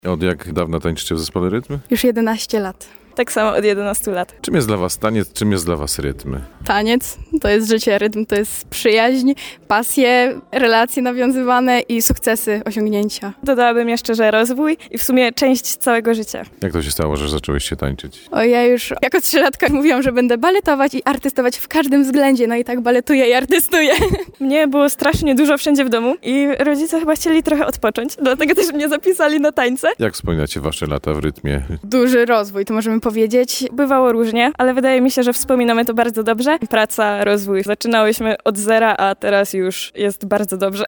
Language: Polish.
Od jak dawna tańczycie w zespole Rytm? Już 11 lat. Tak samo od 11 lat. Czym jest dla was taniec, czym jest dla was rytm? Taniec to jest życie, rytm to jest przyjaźń, pasje, relacje nawiązywane i sukcesy, osiągnięcia. Dodałabym jeszcze, że rozwój i w sumie część całego życia. Jak to się stało, że zaczęłyście tańczyć? O, ja już jako 3-latka mówiłam, że będę baletować i artystować w każdym względzie. No i tak baletuję i artystuję. Mnie było strasznie dużo wszędzie w domu i rodzice chyba chcieli trochę odpocząć, dlatego też mnie zapisali na tańce. Jak wspominacie wasze lata w rytmie? Duży rozwój, to możemy powiedzieć. Bywało różnie, ale wydaje mi się, że wspominamy to bardzo dobrze. Praca, rozwój. Zaczynałyśmy od zera, a teraz już jest bardzo dobrze.